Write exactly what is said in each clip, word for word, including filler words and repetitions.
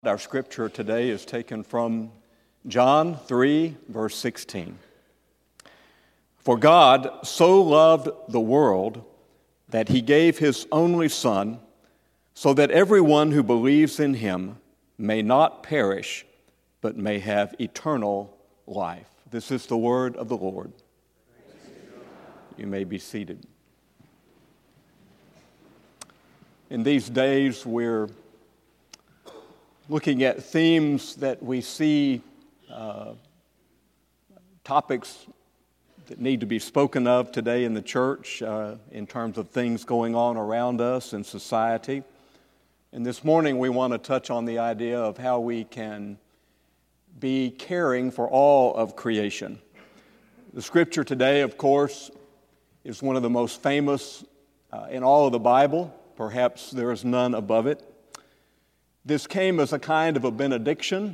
Our scripture today is taken from John three, verse sixteen. For God so loved the world that he gave his only Son, so that everyone who believes in him may not perish, but may have eternal life. This is the word of the Lord. You may be seated. In these days, we're looking at themes that we see, uh, topics that need to be spoken of today in the church uh, in terms of things going on around us in society. And this morning we want to touch on the idea of how we can be caring for all of creation. The scripture today, of course, is one of the most famous uh, in all of the Bible. Perhaps there is none above it. This came as a kind of a benediction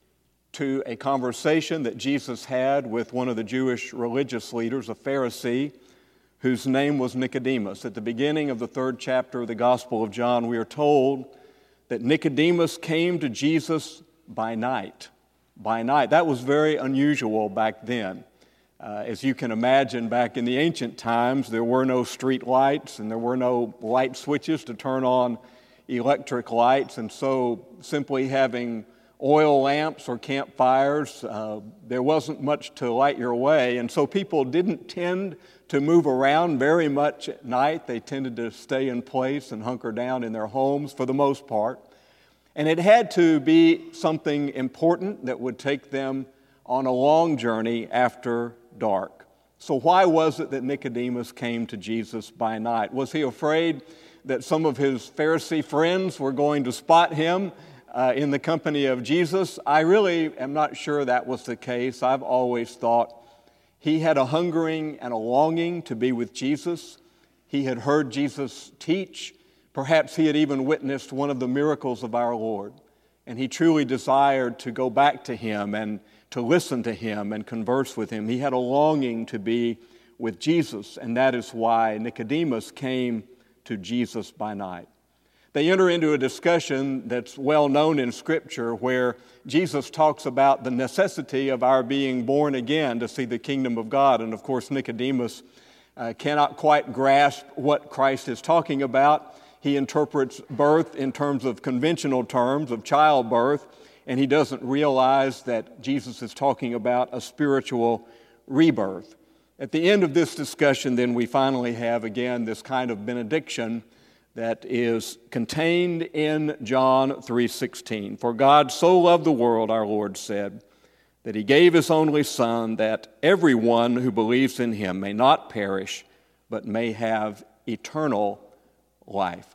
to a conversation that Jesus had with one of the Jewish religious leaders, a Pharisee, whose name was Nicodemus. At the beginning of the third chapter of the Gospel of John, we are told that Nicodemus came to Jesus by night. By night. That was very unusual back then. Uh, as you can imagine, back in the ancient times, there were no street lights and there were no light switches to turn on electric lights, and so simply having oil lamps or campfires, uh, there wasn't much to light your way, and so people didn't tend to move around very much at night. They tended to stay in place and hunker down in their homes for the most part, and it had to be something important that would take them on a long journey after dark. So why was it that Nicodemus came to Jesus by night? Was he afraid that some of his Pharisee friends were going to spot him uh, in the company of Jesus? I really am not sure that was the case. I've always thought he had a hungering and a longing to be with Jesus. He had heard Jesus teach. Perhaps he had even witnessed one of the miracles of our Lord. And he truly desired to go back to him and to listen to him and converse with him. He had a longing to be with Jesus, and that is why Nicodemus came to Jesus by night. They enter into a discussion that's well known in Scripture where Jesus talks about the necessity of our being born again to see the kingdom of God. And of course, Nicodemus uh, cannot quite grasp what Christ is talking about. He interprets birth in terms of conventional terms of childbirth, and he doesn't realize that Jesus is talking about a spiritual rebirth. At the end of this discussion, then, we finally have, again, this kind of benediction that is contained in John three sixteen. For God so loved the world, our Lord said, that he gave his only Son, that everyone who believes in him may not perish, but may have eternal life.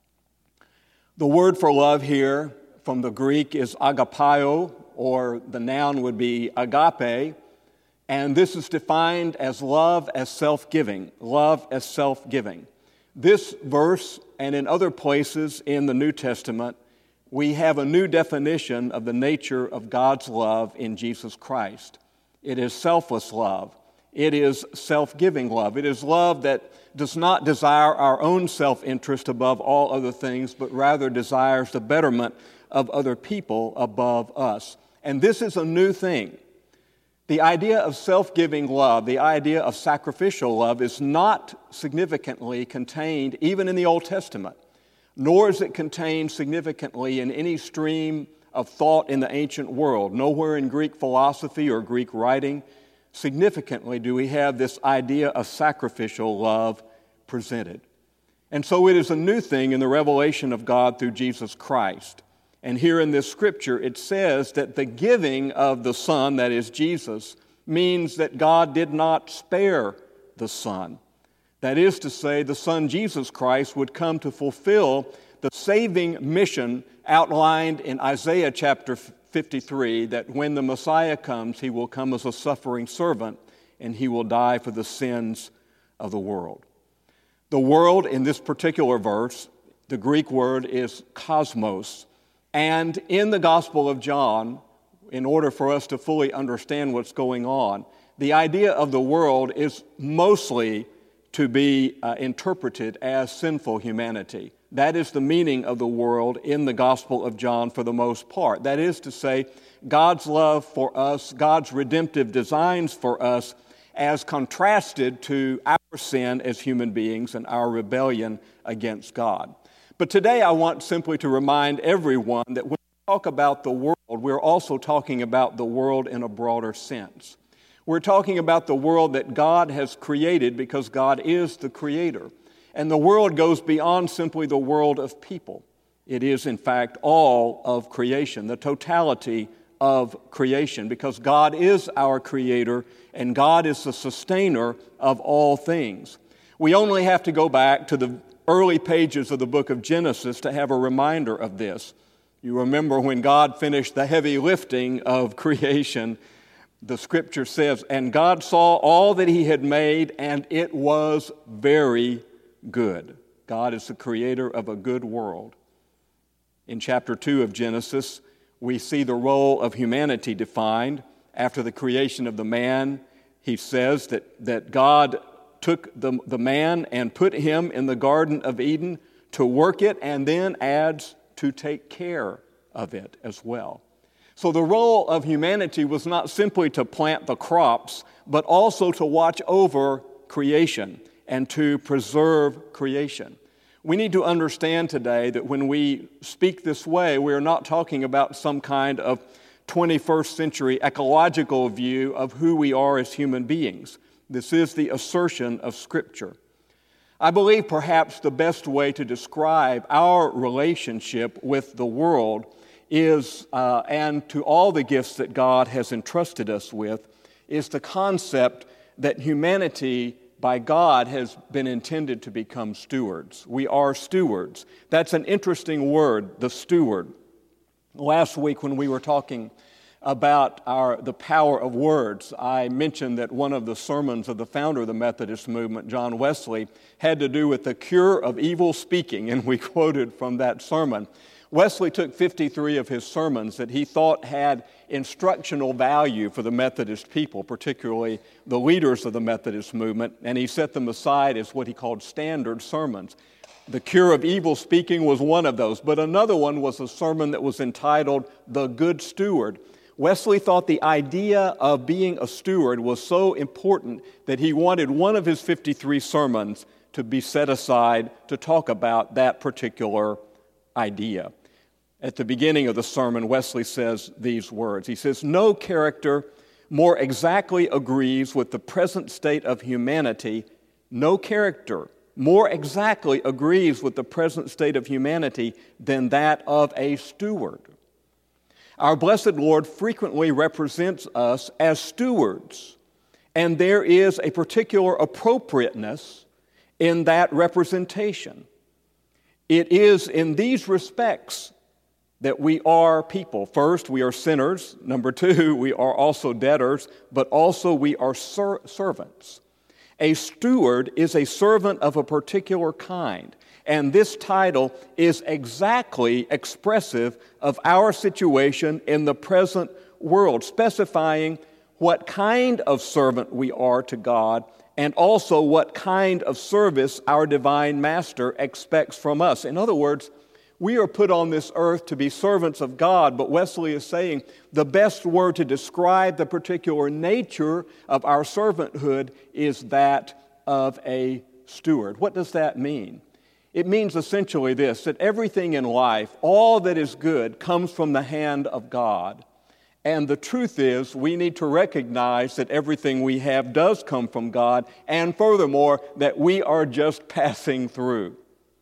The word for love here from the Greek is agapao, or the noun would be agape. And this is defined as love as self-giving, love as self-giving. This verse, and in other places in the New Testament, we have a new definition of the nature of God's love in Jesus Christ. It is selfless love. It is self-giving love. It is love that does not desire our own self-interest above all other things, but rather desires the betterment of other people above us. And this is a new thing. The idea of self-giving love, the idea of sacrificial love, is not significantly contained even in the Old Testament, nor is it contained significantly in any stream of thought in the ancient world. Nowhere in Greek philosophy or Greek writing significantly do we have this idea of sacrificial love presented. And so it is a new thing in the revelation of God through Jesus Christ. And here in this scripture, it says that the giving of the Son, that is Jesus, means that God did not spare the Son. That is to say, the Son, Jesus Christ, would come to fulfill the saving mission outlined in Isaiah chapter fifty-three, that when the Messiah comes, he will come as a suffering servant, and he will die for the sins of the world. The world in this particular verse, the Greek word is cosmos. And in the Gospel of John, in order for us to fully understand what's going on, the idea of the world is mostly to be uh, interpreted as sinful humanity. That is the meaning of the world in the Gospel of John for the most part. That is to say, God's love for us, God's redemptive designs for us, as contrasted to our sin as human beings and our rebellion against God. But today I want simply to remind everyone that when we talk about the world, we're also talking about the world in a broader sense. We're talking about the world that God has created because God is the creator. And the world goes beyond simply the world of people. It is, in fact, all of creation, the totality of creation, because God is our creator and God is the sustainer of all things. We only have to go back to the early pages of the book of Genesis to have a reminder of this. You remember when God finished the heavy lifting of creation, the scripture says, "And God saw all that he had made, and it was very good." God is the creator of a good world. In chapter two of Genesis, we see the role of humanity defined. After the creation of the man, he says that, that God took the, the man and put him in the Garden of Eden to work it, and then adds to take care of it as well. So the role of humanity was not simply to plant the crops, but also to watch over creation and to preserve creation. We need to understand today that when we speak this way, we are not talking about some kind of twenty-first century ecological view of who we are as human beings. This is the assertion of Scripture. I believe perhaps the best way to describe our relationship with the world is, uh, and to all the gifts that God has entrusted us with, is the concept that humanity by God has been intended to become stewards. We are stewards. That's an interesting word, the steward. Last week when we were talking about our the power of words, I mentioned that one of the sermons of the founder of the Methodist movement, John Wesley, had to do with the cure of evil speaking, and we quoted from that sermon. Wesley took fifty-three of his sermons that he thought had instructional value for the Methodist people, particularly the leaders of the Methodist movement, and he set them aside as what he called standard sermons. The cure of evil speaking was one of those, but another one was a sermon that was entitled The Good Steward. Wesley thought the idea of being a steward was so important that he wanted one of his fifty-three sermons to be set aside to talk about that particular idea. At the beginning of the sermon, Wesley says these words. He says, "No character more exactly agrees with the present state of humanity. No character more exactly agrees with the present state of humanity than that of a steward. Our blessed Lord frequently represents us as stewards, and there is a particular appropriateness in that representation. It is in these respects that we are people. First, we are sinners. Number two, we are also debtors, but also we are ser- servants. A steward is a servant of a particular kind, and this title is exactly expressive of our situation in the present world, specifying what kind of servant we are to God and also what kind of service our divine master expects from us. In other words, we are put on this earth to be servants of God, but Wesley is saying the best word to describe the particular nature of our servanthood is that of a steward. What does that mean? It means essentially this, that everything in life, all that is good, comes from the hand of God. And the truth is, we need to recognize that everything we have does come from God, and furthermore, that we are just passing through.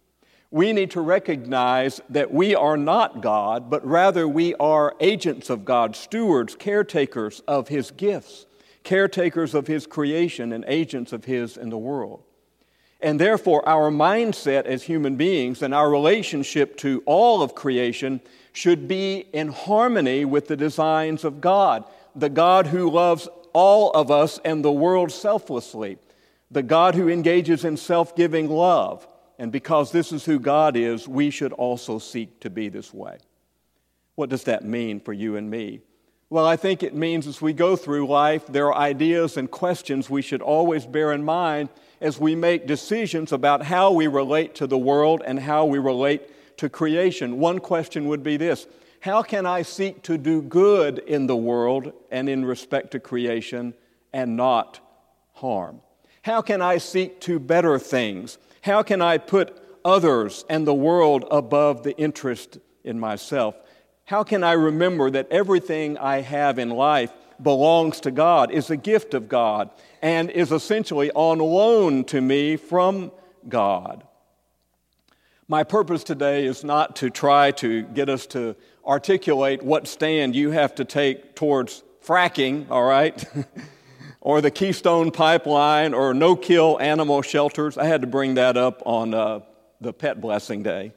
We need to recognize that we are not God, but rather we are agents of God, stewards, caretakers of His gifts, caretakers of His creation, and agents of His in the world. And therefore, our mindset as human beings and our relationship to all of creation should be in harmony with the designs of God, the God who loves all of us and the world selflessly, the God who engages in self-giving love. And because this is who God is, we should also seek to be this way. What does that mean for you and me? Well, I think it means as we go through life, there are ideas and questions we should always bear in mind as we make decisions about how we relate to the world and how we relate to creation. One question would be this: how can I seek to do good in the world and in respect to creation and not harm? How can I seek to better things? How can I put others and the world above the interest in myself? How can I remember that everything I have in life belongs to God, is a gift of God, and is essentially on loan to me from God? My purpose today is not to try to get us to articulate what stand you have to take towards fracking, all right, or the Keystone Pipeline, or no-kill animal shelters. I had to bring that up on uh, the Pet Blessing Day.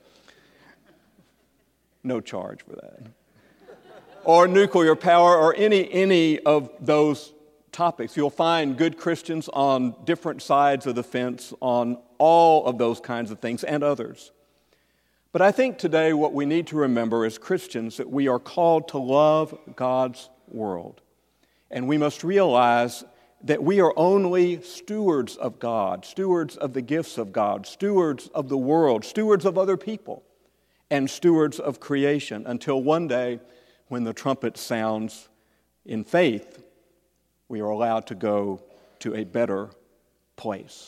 No charge for that. Or nuclear power, or any any of those topics. You'll find good Christians on different sides of the fence on all of those kinds of things and others. But I think today what we need to remember as Christians that we are called to love God's world. And we must realize that we are only stewards of God, stewards of the gifts of God, stewards of the world, stewards of other people, and stewards of creation until one day when the trumpet sounds in faith, we are allowed to go to a better place.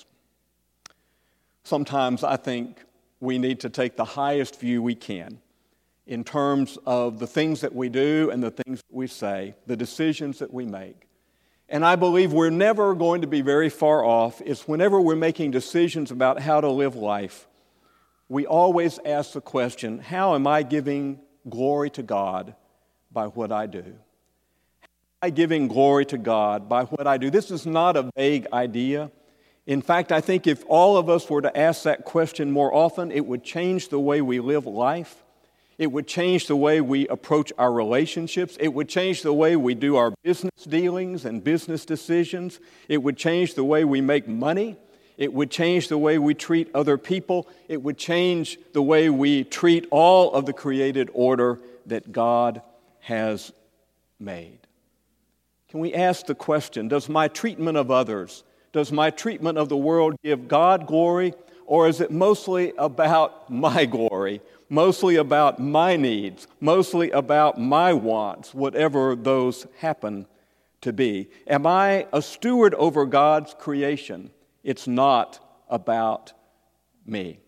Sometimes I think we need to take the highest view we can in terms of the things that we do and the things that we say, the decisions that we make. And I believe we're never going to be very far off is whenever we're making decisions about how to live life, we always ask the question, how am I giving glory to God by what I do? How am I giving glory to God by what I do? This is not a vague idea. In fact, I think if all of us were to ask that question more often, it would change the way we live life. It would change the way we approach our relationships. It would change the way we do our business dealings and business decisions. It would change the way we make money. It would change the way we treat other people. It would change the way we treat all of the created order that God has made. Can we ask the question, does my treatment of others, does my treatment of the world give God glory, or is it mostly about my glory, mostly about my needs, mostly about my wants, whatever those happen to be? Am I a steward over God's creation? It's not about me.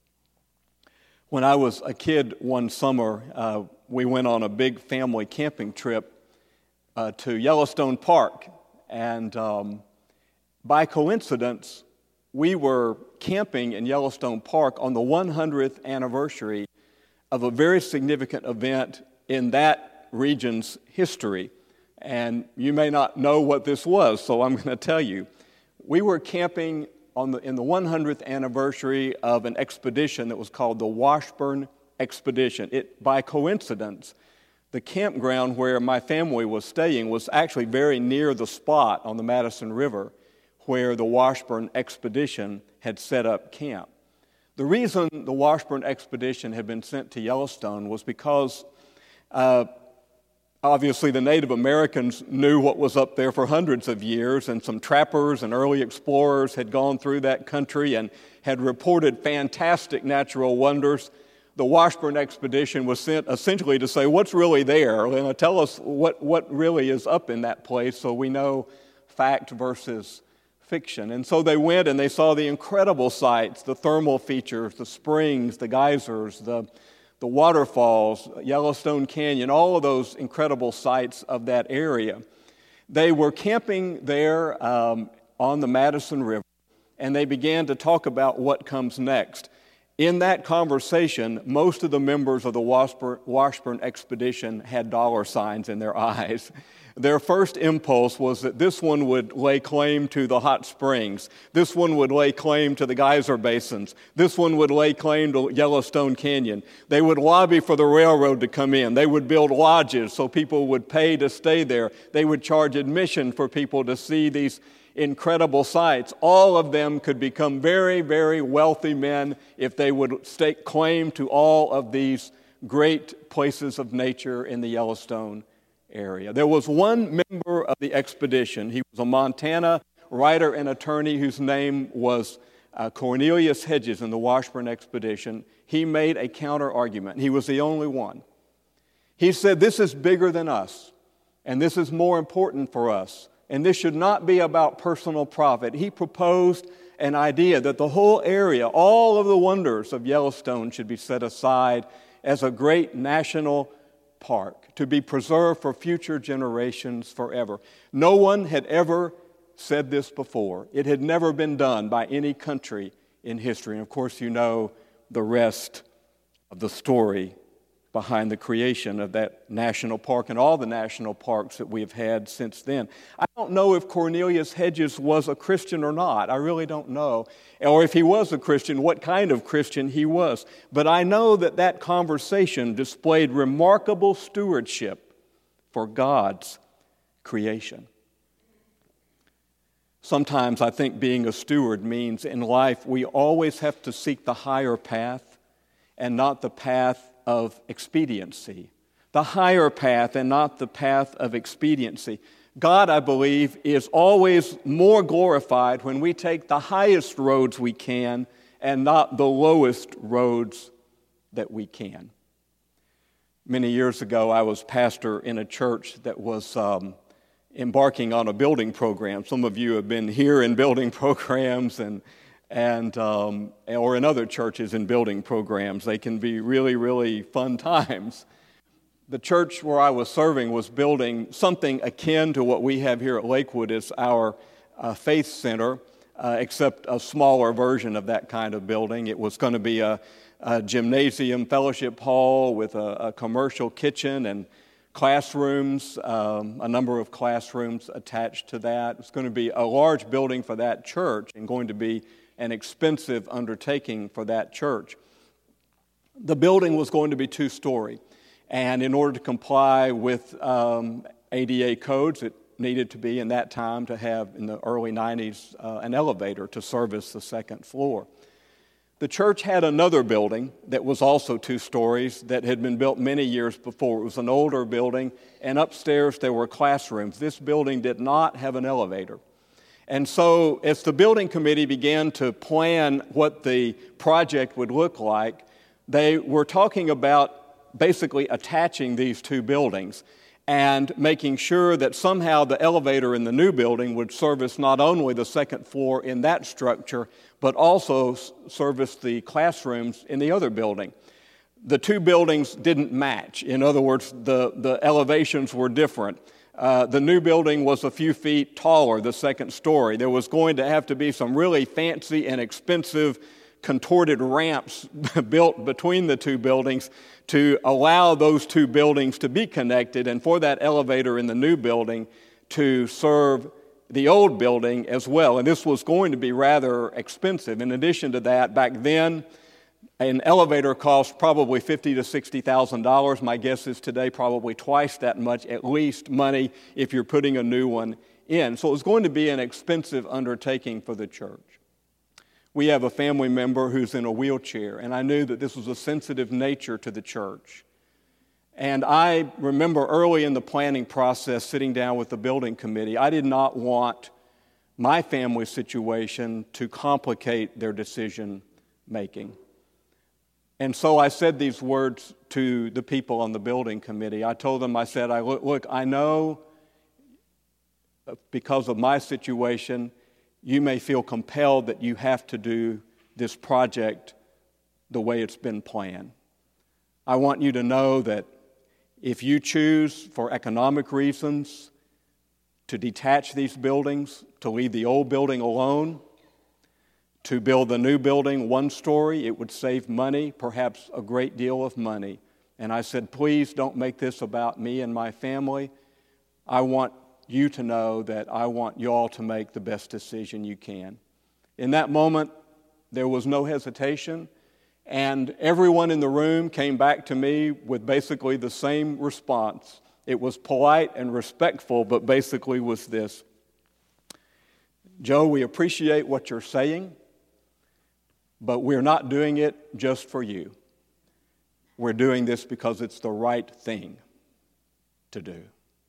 When I was a kid one summer, uh, we went on a big family camping trip uh, to Yellowstone Park. And um, by coincidence, we were camping in Yellowstone Park on the one hundredth anniversary of a very significant event in that region's history. And you may not know what this was, so I'm going to tell you. We were camping on the, in the one hundredth anniversary of an expedition that was called the Washburn Expedition. It, by coincidence, the campground where my family was staying was actually very near the spot on the Madison River where the Washburn Expedition had set up camp. The reason the Washburn Expedition had been sent to Yellowstone was because uh, obviously the Native Americans knew what was up there for hundreds of years, and some trappers and early explorers had gone through that country and had reported fantastic natural wonders. The Washburn Expedition was sent essentially to say, what's really there? You know, tell us what, what really is up in that place so we know fact versus fiction. And so they went and they saw the incredible sights, the thermal features, the springs, the geysers, the, the waterfalls, Yellowstone Canyon, all of those incredible sights of that area. They were camping there um, on the Madison River, and they began to talk about what comes next. In that conversation, most of the members of the Washburn, Washburn Expedition had dollar signs in their eyes. Their first impulse was that this one would lay claim to the hot springs. This one would lay claim to the geyser basins. This one would lay claim to Yellowstone Canyon. They would lobby for the railroad to come in. They would build lodges so people would pay to stay there. They would charge admission for people to see these incredible sights. All of them could become very, very wealthy men if they would stake claim to all of these great places of nature in the Yellowstone area. There was one member of the expedition. He was a Montana writer and attorney whose name was uh, Cornelius Hedges in the Washburn expedition. He made a counter argument. He was the only one. He said, this is bigger than us, and this is more important for us, and this should not be about personal profit. He proposed an idea that the whole area, all of the wonders of Yellowstone should be set aside as a great national park to be preserved for future generations forever. No one had ever said this before. It had never been done by any country in history. And of course, you know the rest of the story behind the creation of that national park and all the national parks that we've had since then. I don't know if Cornelius Hedges was a Christian or not. I really don't know. Or if he was a Christian, what kind of Christian he was. But I know that that conversation displayed remarkable stewardship for God's creation. Sometimes I think being a steward means in life we always have to seek the higher path and not the path of expediency. The higher path and not the path of expediency. God, I believe, is always more glorified when we take the highest roads we can and not the lowest roads that we can. Many years ago, I was pastor in a church that was um, embarking on a building program. Some of you have been here in building programs and and um, or in other churches in building programs. They can be really, really fun times. The church where I was serving was building something akin to what we have here at Lakewood as our uh, faith center, uh, except a smaller version of that kind of building. It was going to be a, a gymnasium fellowship hall with a, a commercial kitchen and classrooms, um, a number of classrooms attached to that. It's going to be a large building for that church and going to be an expensive undertaking for that church. The building was going to be two-story, and in order to comply with um, A D A codes, it needed to be in that time to have, in the early nineties, uh, an elevator to service the second floor. The church had another building that was also two stories that had been built many years before. It was an older building, and upstairs there were classrooms. This building did not have an elevator. And so as the building committee began to plan what the project would look like, they were talking about basically attaching these two buildings and making sure that somehow the elevator in the new building would service not only the second floor in that structure, but also service the classrooms in the other building. The two buildings didn't match. In other words, the, the elevations were different. Uh, the new building was a few feet taller, the second story. There was going to have to be some really fancy and expensive contorted ramps built between the two buildings to allow those two buildings to be connected and for that elevator in the new building to serve the old building as well. And this was going to be rather expensive. In addition to that, back then, an elevator cost probably fifty thousand to sixty thousand dollars. My guess is today probably twice that much, at least, money if you're putting a new one in. So it was going to be an expensive undertaking for the church. We have a family member who's in a wheelchair, and I knew that this was a sensitive nature to the church. And I remember early in the planning process sitting down with the building committee, I did not want my family situation to complicate their decision making. And so I said these words to the people on the building committee. I told them, I said, I look, look, I know because of my situation, you may feel compelled that you have to do this project the way it's been planned. I want you to know that if you choose for economic reasons to detach these buildings, to leave the old building alone, to build the new building one story, it would save money, perhaps a great deal of money. And I said, please don't make this about me and my family. I want you to know that I want you all to make the best decision you can. In that moment, there was no hesitation, and everyone in the room came back to me with basically the same response. It was polite and respectful, but basically was this: Joe, we appreciate what you're saying, but we're not doing it just for you. We're doing this because it's the right thing to do.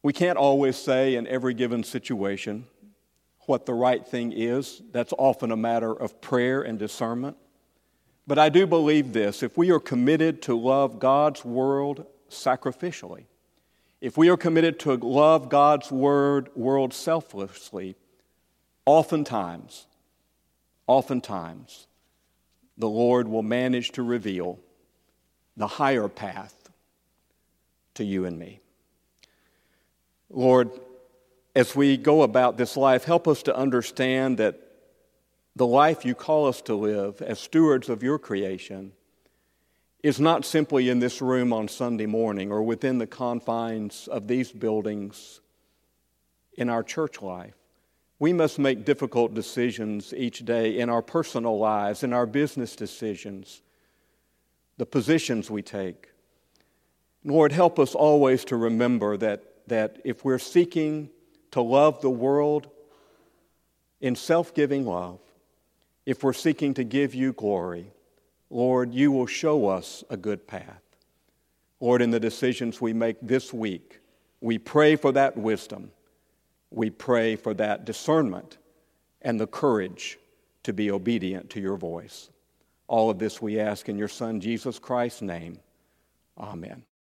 We can't always say in every given situation what the right thing is. That's often a matter of prayer and discernment. But I do believe this: if we are committed to love God's world sacrificially, if we are committed to love God's word world selflessly, oftentimes, oftentimes, the Lord will manage to reveal the higher path to you and me. Lord, as we go about this life, help us to understand that the life you call us to live as stewards of your creation is not simply in this room on Sunday morning or within the confines of these buildings in our church life. We must make difficult decisions each day in our personal lives, in our business decisions, the positions we take. Lord, help us always to remember that, that if we're seeking to love the world in self-giving love, if we're seeking to give you glory, Lord, you will show us a good path. Lord, in the decisions we make this week, we pray for that wisdom. We pray for that discernment and the courage to be obedient to your voice. All of this we ask in your Son, Jesus Christ's name. Amen.